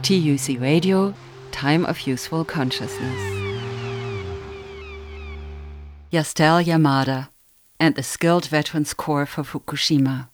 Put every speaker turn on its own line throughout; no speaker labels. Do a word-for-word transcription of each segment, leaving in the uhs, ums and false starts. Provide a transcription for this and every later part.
T U C Radio, Time of Useful Consciousness. Yastel Yamada and the Skilled Veterans Corps for Fukushima.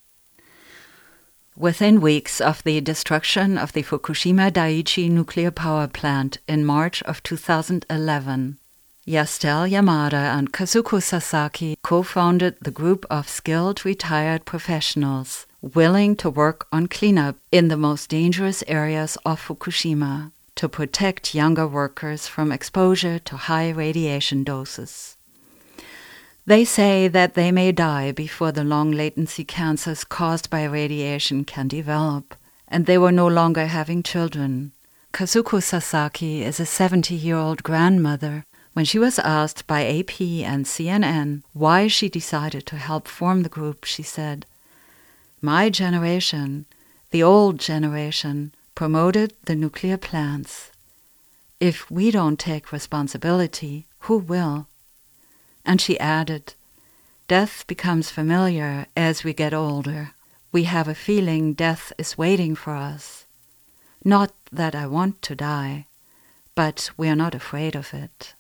Within weeks of the destruction of the Fukushima Daiichi nuclear power plant in March of two thousand eleven, Yastel Yamada and Kazuko Sasaki co-founded the group of skilled retired professionals willing to work on cleanup in the most dangerous areas of Fukushima to protect younger workers from exposure to high radiation doses. They say that they may die before the long-latency cancers caused by radiation can develop, and they were no longer having children. Kazuko Sasaki is a seventy-year-old grandmother. When she was asked by A P and C N N why she decided to help form the group, she said, "My generation, the old generation, promoted the nuclear plants. If we don't take responsibility, who will?" And she added, "Death becomes familiar as we get older. We have a feeling death is waiting for us. Not that I want to die, but we are not afraid of it."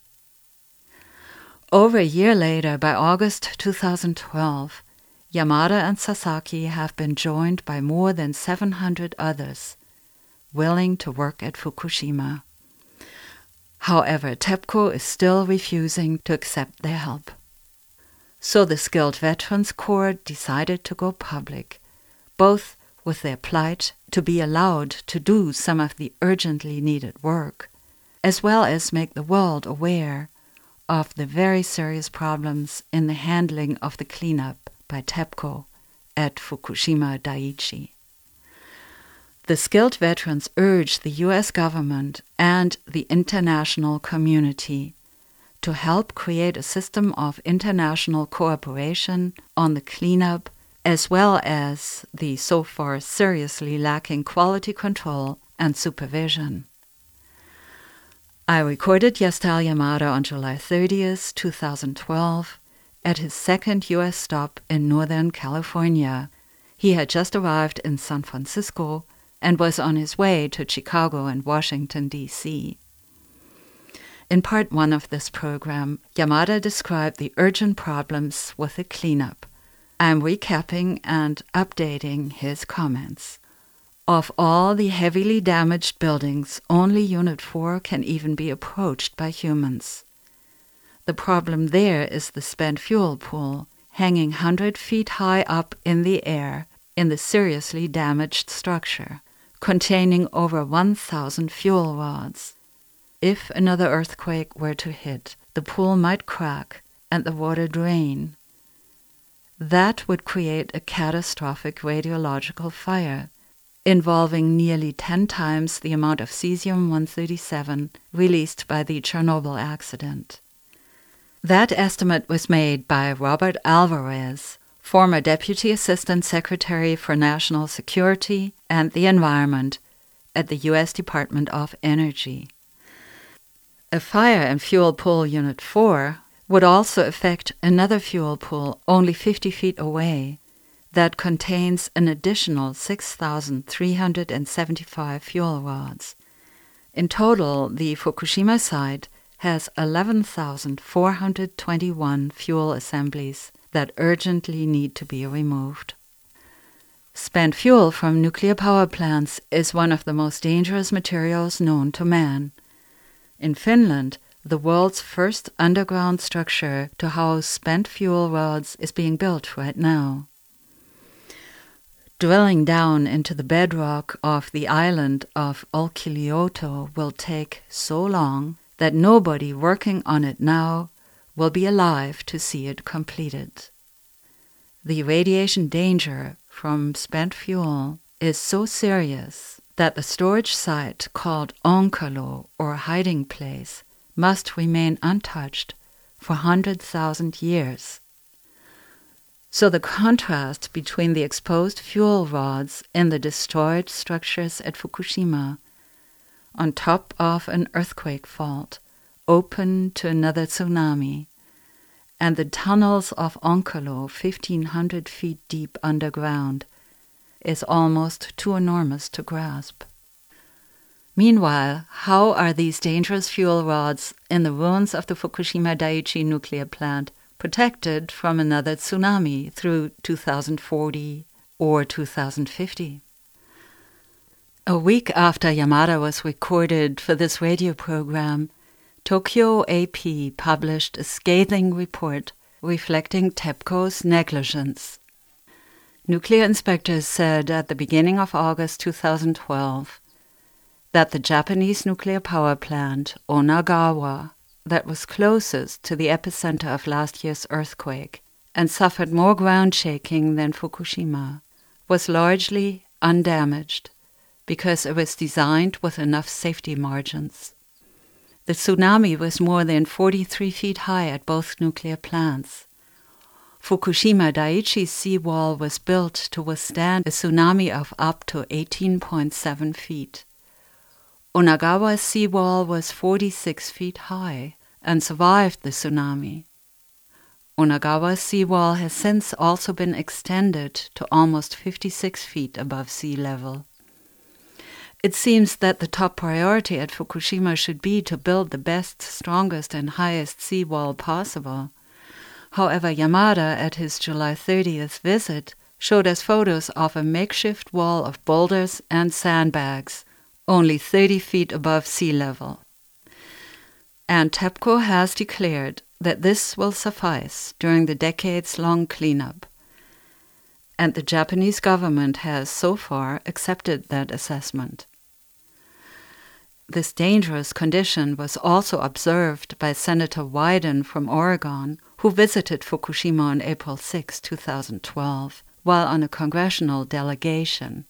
Over a year later, by August two thousand twelve, Yamada and Sasaki have been joined by more than seven hundred others willing to work at Fukushima. However, TEPCO is still refusing to accept their help. So the Skilled Veterans Corps decided to go public, both with their plight to be allowed to do some of the urgently needed work, as well as make the world aware of the very serious problems in the handling of the cleanup by TEPCO at Fukushima Daiichi. The skilled veterans urge the U S government and the international community to help create a system of international cooperation on the cleanup, as well as the so far seriously lacking quality control and supervision. I recorded Yastel Yamada on July thirtieth, two thousand twelve, at his second U S stop in Northern California. He had just arrived in San Francisco and was on his way to Chicago and Washington, D C In part one of this program, Yamada described the urgent problems with the cleanup. I'm recapping and updating his comments. Of all the heavily damaged buildings, only Unit four can even be approached by humans. The problem there is the spent fuel pool, hanging one hundred feet high up in the air in the seriously damaged structure, containing over one thousand fuel rods. If another earthquake were to hit, the pool might crack and the water drain. That would create a catastrophic radiological fire, involving nearly ten times the amount of cesium one thirty-seven released by the Chernobyl accident. That estimate was made by Robert Alvarez, former Deputy Assistant Secretary for National Security and the Environment at the U S Department of Energy. A fire in Fuel Pool Unit four would also affect another fuel pool only fifty feet away that contains an additional six thousand three hundred seventy-five fuel rods. In total, the Fukushima site has eleven thousand four hundred twenty-one fuel assemblies that urgently need to be removed. Spent fuel from nuclear power plants is one of the most dangerous materials known to man. In Finland, the world's first underground structure to house spent fuel rods is being built right now. Drilling down into the bedrock of the island of Olkiluoto will take so long that nobody working on it now will be alive to see it completed. The radiation danger from spent fuel is so serious that the storage site called Onkalo, or hiding place, must remain untouched for one hundred thousand years. So the contrast between the exposed fuel rods in the destroyed structures at Fukushima, on top of an earthquake fault, open to another tsunami, and the tunnels of Onkalo, fifteen hundred feet deep underground, is almost too enormous to grasp. Meanwhile, how are these dangerous fuel rods in the ruins of the Fukushima Daiichi nuclear plant protected from another tsunami through two thousand forty or two thousand fifty? A week after Yamada was recorded for this radio program, Tokyo A P published a scathing report reflecting TEPCO's negligence. Nuclear inspectors said at the beginning of August two thousand twelve that the Japanese nuclear power plant, Onagawa, that was closest to the epicenter of last year's earthquake and suffered more ground shaking than Fukushima, was largely undamaged because it was designed with enough safety margins. The tsunami was more than forty-three feet high at both nuclear plants. Fukushima Daiichi's seawall was built to withstand a tsunami of up to eighteen point seven feet. Onagawa's seawall was forty-six feet high and survived the tsunami. Onagawa's seawall has since also been extended to almost fifty-six feet above sea level. It seems that the top priority at Fukushima should be to build the best, strongest, and highest seawall possible. However, Yamada, at his July thirtieth visit, showed us photos of a makeshift wall of boulders and sandbags, only thirty feet above sea level. And TEPCO has declared that this will suffice during the decades-long cleanup. And the Japanese government has so far accepted that assessment. This dangerous condition was also observed by Senator Wyden from Oregon, who visited Fukushima on April sixth, two thousand twelve, while on a congressional delegation.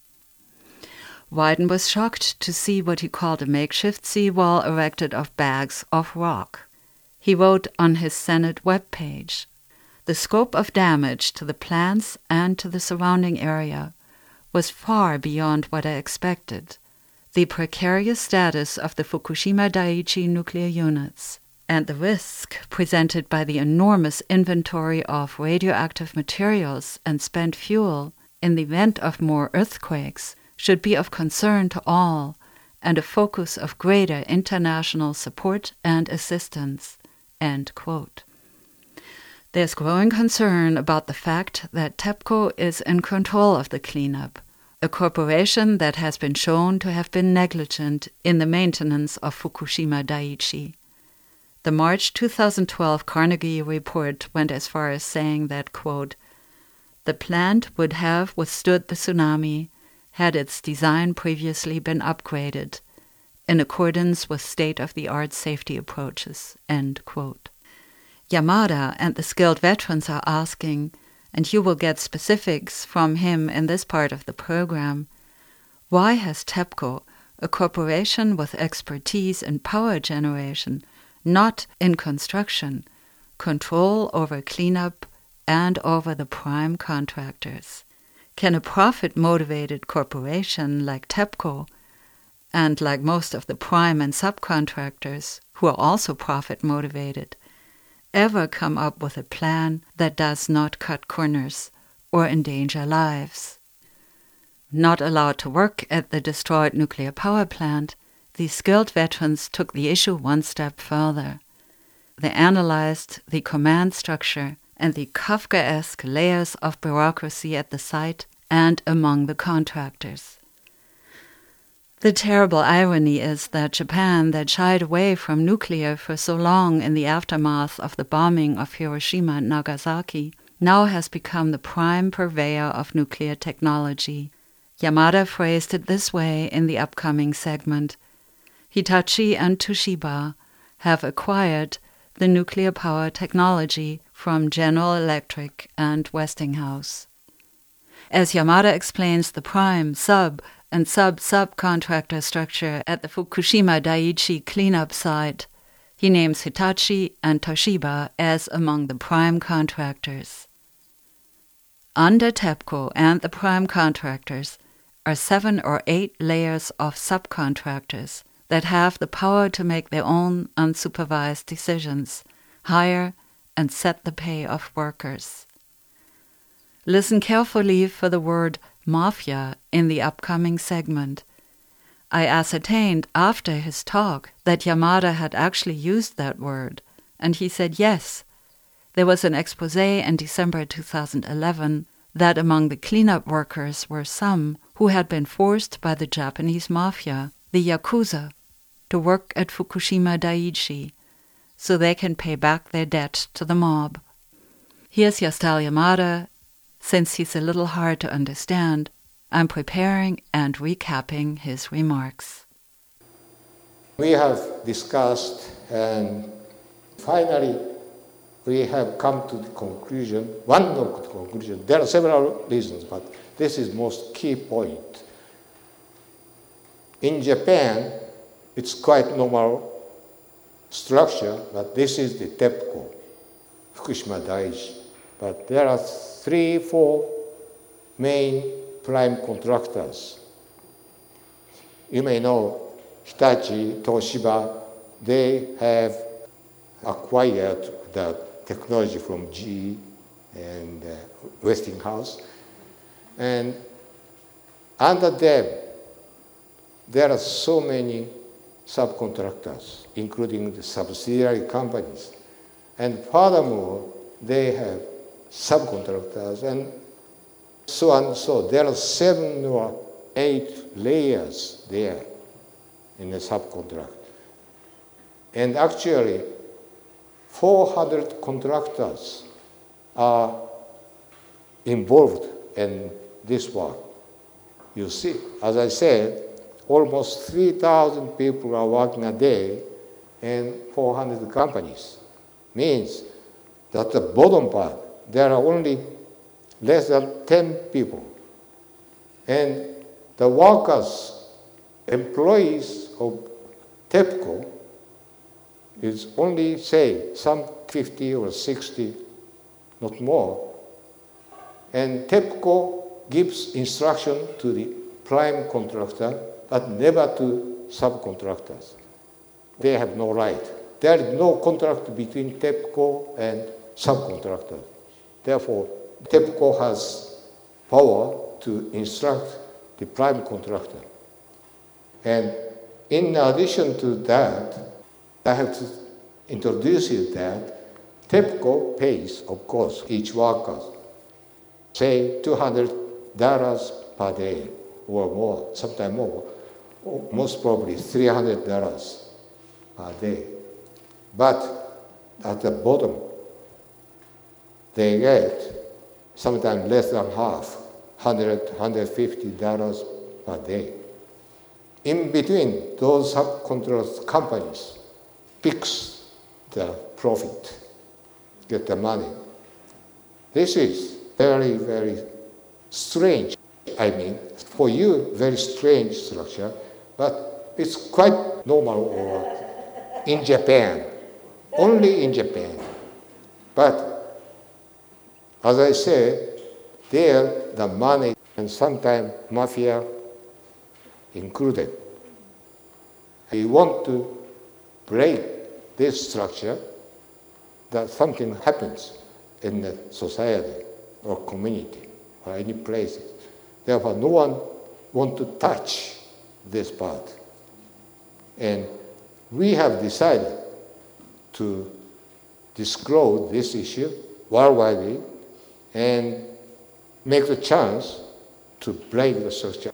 Wyden was shocked to see what he called a makeshift seawall erected of bags of rock. He wrote on his Senate webpage, "The scope of damage to the plants and to the surrounding area was far beyond what I expected. The precarious status of the Fukushima Daiichi nuclear units and the risk presented by the enormous inventory of radioactive materials and spent fuel in the event of more earthquakes should be of concern to all and a focus of greater international support and assistance." End quote. There's growing concern about the fact that TEPCO is in control of the cleanup, a corporation that has been shown to have been negligent in the maintenance of Fukushima Daiichi. The March two thousand twelve Carnegie report went as far as saying that, quote, "The plant would have withstood the tsunami had its design previously been upgraded, in accordance with state-of-the-art safety approaches." End quote. Yamada and the skilled veterans are asking, and you will get specifics from him in this part of the program, why has TEPCO, a corporation with expertise in power generation, not in construction, control over cleanup and over the prime contractors? Can a profit-motivated corporation like TEPCO, and like most of the prime and subcontractors, who are also profit-motivated, ever come up with a plan that does not cut corners or endanger lives? Not allowed to work at the destroyed nuclear power plant, these skilled veterans took the issue one step further. They analyzed the command structure and the Kafkaesque layers of bureaucracy at the site and among the contractors. The terrible irony is that Japan, that shied away from nuclear for so long in the aftermath of the bombing of Hiroshima and Nagasaki, now has become the prime purveyor of nuclear technology. Yamada phrased it this way in the upcoming segment: Hitachi and Toshiba have acquired the nuclear power technology from General Electric and Westinghouse. As Yamada explains the prime, sub, and sub-subcontractor structure at the Fukushima Daiichi cleanup site, he names Hitachi and Toshiba as among the prime contractors. Under TEPCO and the prime contractors are seven or eight layers of subcontractors that have the power to make their own unsupervised decisions, hire and set the pay of workers. Listen carefully for the word mafia in the upcoming segment. I ascertained after his talk that Yamada had actually used that word, and he said yes. There was an expose in December two thousand eleven that among the cleanup workers were some who had been forced by the Japanese mafia, the Yakuza, to work at Fukushima Daiichi so they can pay back their debt to the mob. Here's Yastel Yamada. Since he's a little hard to understand, I'm preparing and recapping his remarks.
We have discussed, and finally we have come to the conclusion, one of the conclusions. There are several reasons, but this is most key point. In Japan, it's quite normal structure, but this is the TEPCO, Fukushima Daiichi. But there are three, four main prime contractors. You may know Hitachi, Toshiba, they have acquired the technology from G E and uh, Westinghouse. And under them, there are so many subcontractors, including the subsidiary companies. And furthermore, they have subcontractors and so on and so. There are seven or eight layers there in the subcontract. And actually, four hundred contractors are involved in this work. You see, as I said, almost three thousand people are working a day in four hundred companies. Means that the bottom part, there are only less than ten people. And the workers, employees of TEPCO is only, say, some fifty or sixty, not more. And TEPCO gives instruction to the prime contractor, but never to subcontractors. They have no right. There is no contract between TEPCO and subcontractor. Therefore, TEPCO has power to instruct the prime contractor. And in addition to that, I have to introduce you that TEPCO pays, of course, each worker, say two hundred dollars per day or more, sometimes more, most probably three hundred dollars per day. But at the bottom, they get sometimes less than half, one hundred, one hundred fifty dollars per day. In between, those subcontract companies fix the profit, get the money. This is very, very strange. I mean, for you, very strange structure, but it's quite normal or in Japan, only in Japan. But as I said, there the money and sometimes mafia included. We want to break this structure that something happens in the society or community or any places. Therefore, no one wants to touch this part. And we have decided to disclose this issue worldwide and make the chance to break the structure.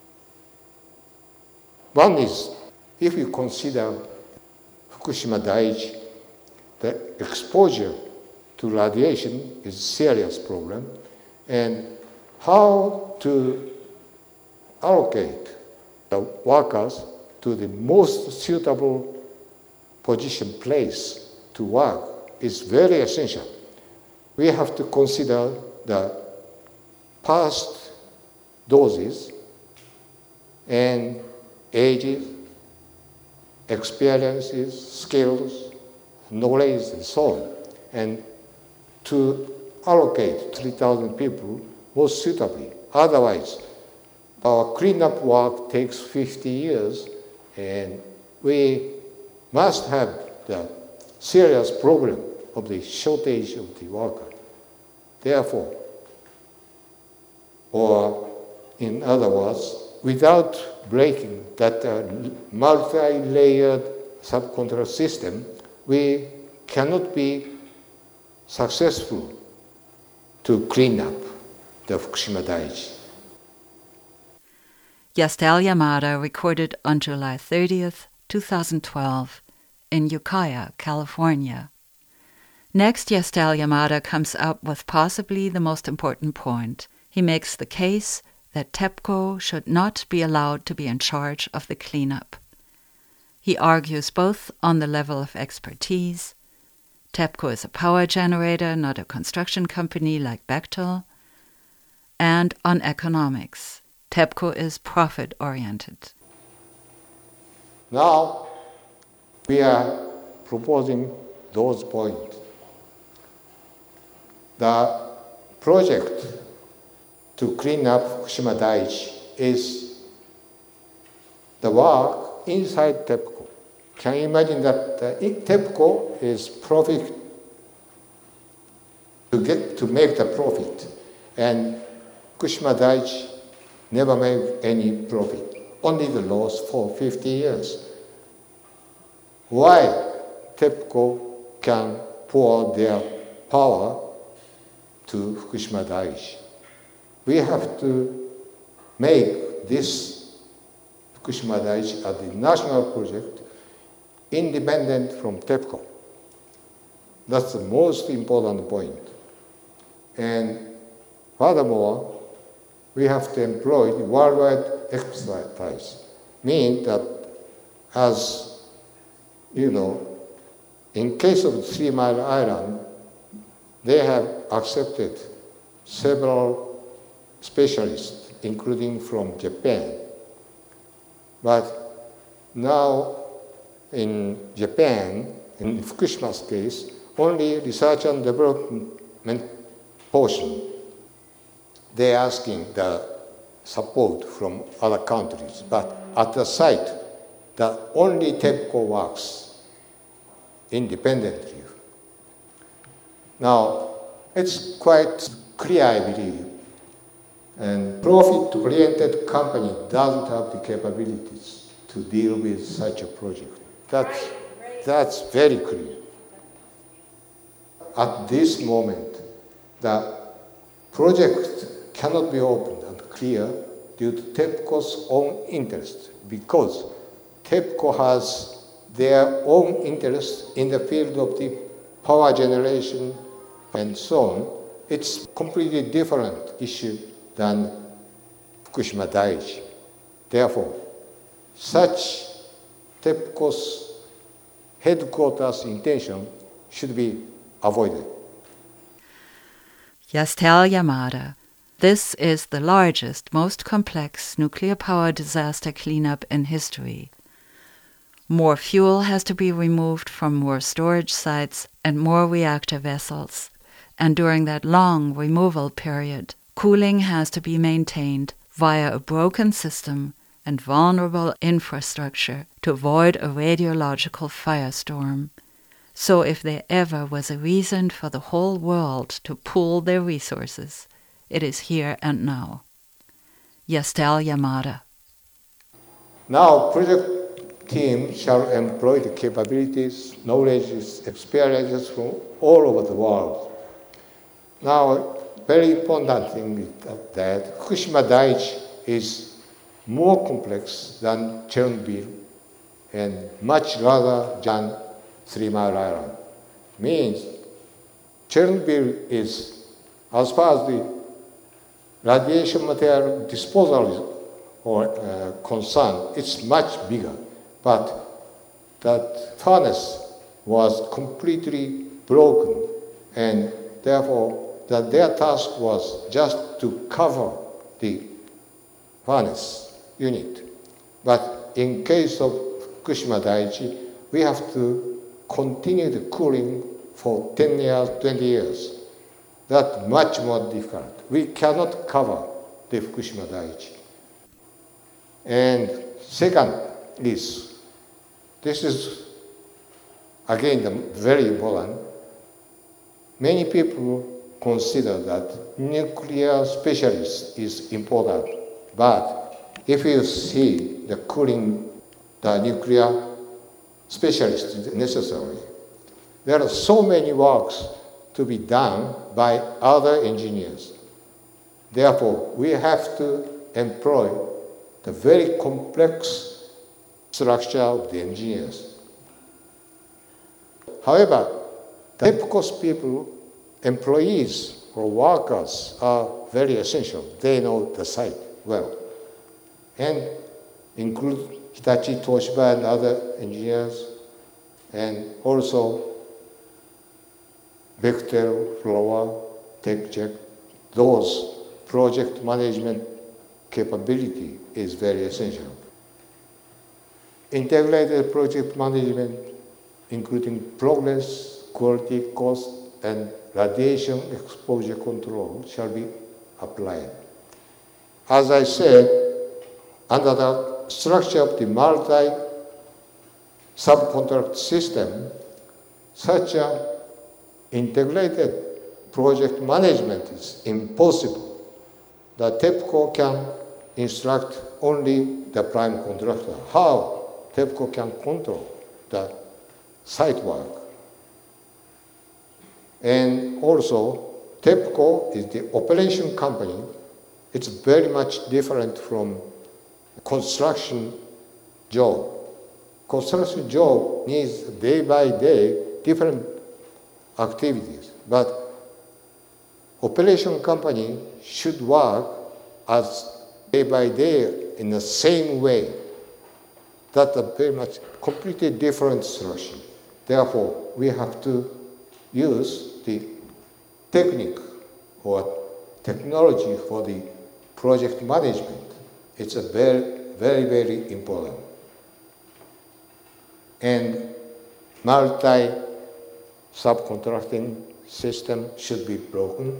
One is, if you consider Fukushima Daiichi, the exposure to radiation is a serious problem, and how to allocate the workers to the most suitable position, place to work is very essential. We have to consider the past doses and ages, experiences, skills, knowledge, and so on, and to allocate three thousand people most suitably. Otherwise, our cleanup work takes fifty years, and we must have the serious problem of the shortage of the worker. Therefore, or in other words, without breaking that uh, multi-layered subcontractor system, we cannot be successful to clean up the Fukushima Daiichi.
Yastel Yamada recorded on July thirtieth, twenty twelve, in Ukiah, California. Next, Yastel Yamada comes up with possibly the most important point. He makes the case that TEPCO should not be allowed to be in charge of the cleanup. He argues both on the level of expertise. TEPCO is a power generator, not a construction company like Bechtel, and on economics. TEPCO is profit-oriented.
Now, we are proposing those points. The project to clean up Fukushima Daiichi is the work inside TEPCO. Can you imagine that uh, TEPCO is profit to get to make the profit, and Fukushima Daiichi never made any profit, only the loss for fifty years. Why TEPCO can pour their power to Fukushima Daiichi? We have to make this Fukushima Daiichi as a national project independent from TEPCO. That's the most important point. And furthermore, we have to employ the worldwide expertise, meaning that, as you know, in case of Three Mile Island, they have accepted several specialists, including from Japan. But now in Japan, in Fukushima's case, only research and development portion, they're asking the support from other countries. But at the site, the only TEPCO works independently. Now, it's quite clear, I believe, and profit-oriented company doesn't have the capabilities to deal with such a project. That's, that's very clear. At this moment, the project cannot be opened and clear due to TEPCO's own interest, because TEPCO has their own interest in the field of the power generation and so on. It's a completely different issue than Fukushima Daiichi. Therefore, such TEPCO's headquarters intention should be avoided.
Yastel Yamada. This is the largest, most complex nuclear power disaster cleanup in history. More fuel has to be removed from more storage sites and more reactor vessels. And during that long removal period, cooling has to be maintained via a broken system and vulnerable infrastructure to avoid a radiological firestorm. So if there ever was a reason for the whole world to pool their resources, it is here and now. Yastel Yamada.
Now, project team shall employ the capabilities, knowledge, experiences from all over the world. Now, very important thing is that Fukushima Daiichi is more complex than Chernobyl and much larger than Three Mile Island. Means Chernobyl is, as far as the radiation material disposal is or, uh, concerned, it's much bigger. But that furnace was completely broken, and therefore that their task was just to cover the furnace unit. But in case of Fukushima Daiichi, we have to continue the cooling for ten years, twenty years. That's much more difficult. We cannot cover the Fukushima Daiichi. And second is, this is again the very important, many people consider that nuclear specialist is important, but if you see the cooling, the nuclear specialist necessary, there are so many works to be done by other engineers. Therefore, we have to employ the very complex structure of the engineers. However, the TEPCO's people, employees or workers are very essential. They know the site well. And include Hitachi, Toshiba, and other engineers, and also Bechtel, Flower, TechCheck. Those project management capability is very essential. Integrated project management, including progress, quality, cost, and radiation exposure control, shall be applied. As I said, under the structure of the multi-subcontract system, such an integrated project management is impossible. The TEPCO can instruct only the prime contractor how TEPCO can control the site work. And also, TEPCO is the operation company. It's very much different from construction job. Construction job needs day by day different activities, but operation company should work as day by day in the same way. That's a very much completely different structure. Therefore, we have to use the technique or technology for the project management. It's a very, very, very important. And multi-subcontracting system should be broken.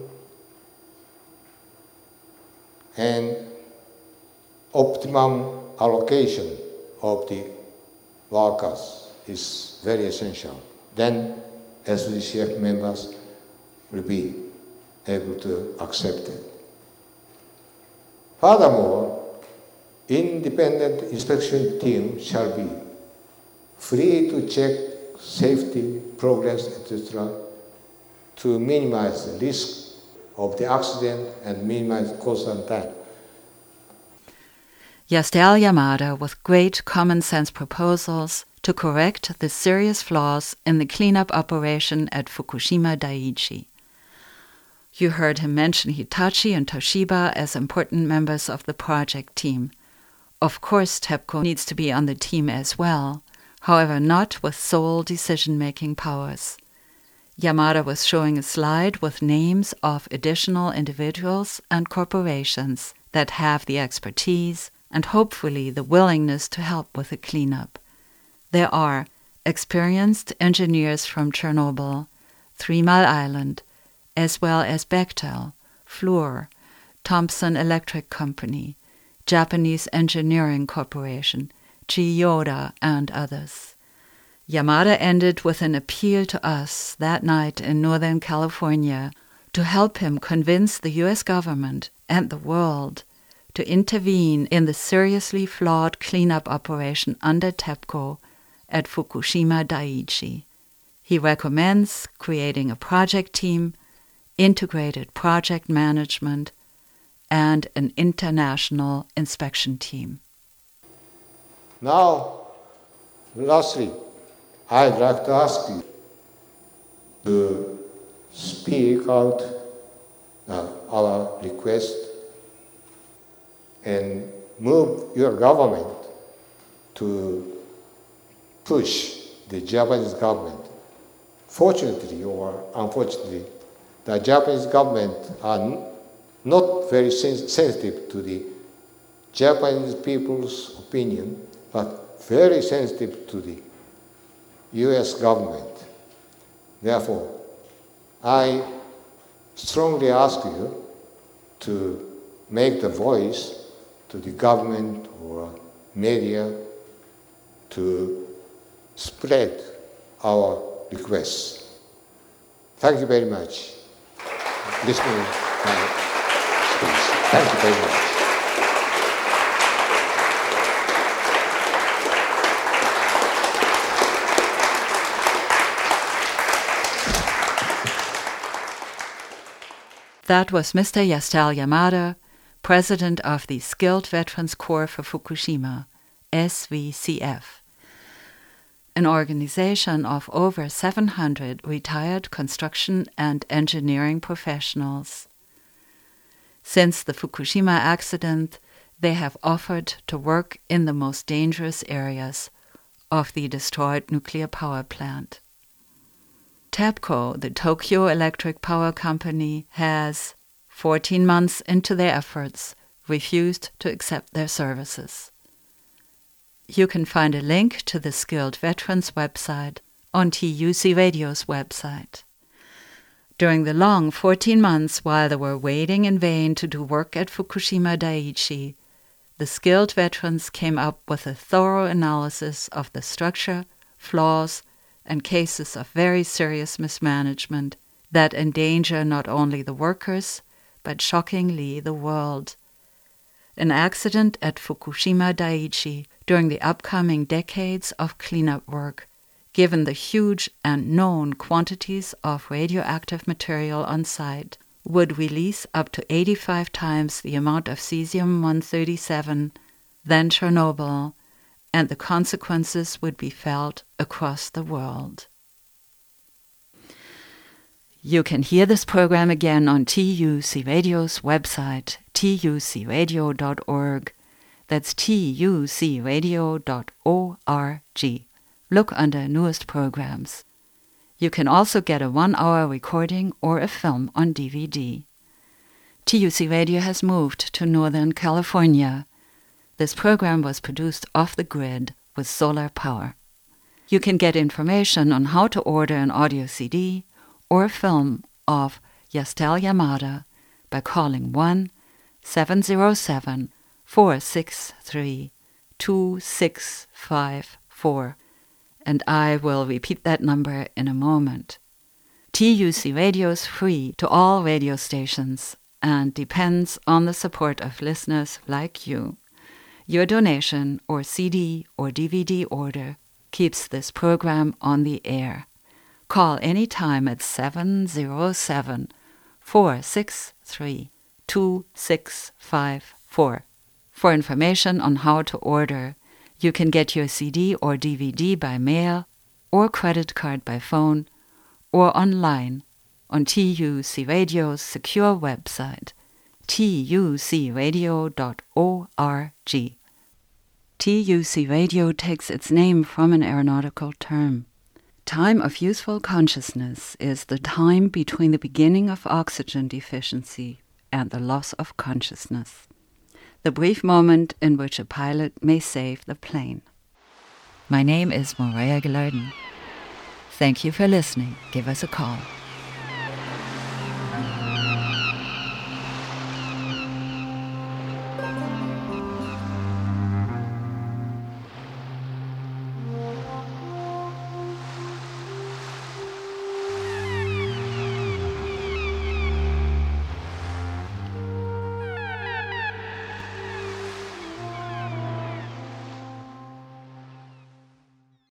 And optimum allocation of the workers is very essential. Then S D C F members will be able to accept it. Furthermore, independent inspection team shall be free to check safety, progress, et cetera, to minimize the risk of the accident and minimize cost and time.
Yasuo Yamada with great common sense proposals to correct the serious flaws in the cleanup operation at Fukushima Daiichi. You heard him mention Hitachi and Toshiba as important members of the project team. Of course, TEPCO needs to be on the team as well, however not with sole decision-making powers. Yamada was showing a slide with names of additional individuals and corporations that have the expertise and hopefully the willingness to help with the cleanup. There are experienced engineers from Chernobyl, Three Mile Island, as well as Bechtel, Fluor, Thomson Electric Company, Japanese Engineering Corporation, Chiyoda, and others. Yamada ended with an appeal to us that night in Northern California to help him convince the U S government and the world to intervene in the seriously flawed cleanup operation under TEPCO at Fukushima Daiichi. He recommends creating a project team, integrated project management, and an international inspection team.
Now, lastly, I'd like to ask you to speak out uh, our request and move your government to push the Japanese government. Fortunately or unfortunately, the Japanese government are n- not very sen- sensitive to the Japanese people's opinion, but very sensitive to the U S government. Therefore, I strongly ask you to make the voice to the government or media to spread our requests. Thank you very much. Listening to my speech. Thank you very much.
That was Mister Yastel Yamada, President of the Skilled Veterans Corps for Fukushima, S V C F, an organization of over seven hundred retired construction and engineering professionals. Since the Fukushima accident, they have offered to work in the most dangerous areas of the destroyed nuclear power plant. TEPCO, the Tokyo Electric Power Company, has, fourteen months into their efforts, refused to accept their services. You can find a link to the Skilled Veterans website on T U C Radio's website. During the long fourteen months while they were waiting in vain to do work at Fukushima Daiichi, the Skilled Veterans came up with a thorough analysis of the structure, flaws, and cases of very serious mismanagement that endanger not only the workers, but shockingly the world. An accident at Fukushima Daiichi during the upcoming decades of cleanup work, given the huge and known quantities of radioactive material on site, would release up to eighty-five times the amount of cesium one thirty-seven than Chernobyl, and the consequences would be felt across the world. You can hear this program again on T U C Radio's website, T U C radio dot org. That's T U C radio dot org. Look under newest programs. You can also get a one-hour recording or a film on D V D. T U C Radio has moved to Northern California. This program was produced off the grid with solar power. You can get information on how to order an audio C D or a film of Yastel Yamada by calling one seven zero seven, four six three, two six five four, and I will repeat that number in a moment. T U C Radio is free to all radio stations and depends on the support of listeners like you. Your donation or C D or D V D order keeps this program on the air. Call anytime at seven zero seven, four six three, two six five four. For information on how to order, you can get your C D or D V D by mail or credit card by phone or online on T U C Radio's secure website, T U C radio dot org. T U C Radio takes its name from an aeronautical term. Time of useful consciousness is the time between the beginning of oxygen deficiency and the loss of consciousness, the brief moment in which a pilot may save the plane. My name is Morea Gilardin. Thank you for listening. Give us a call.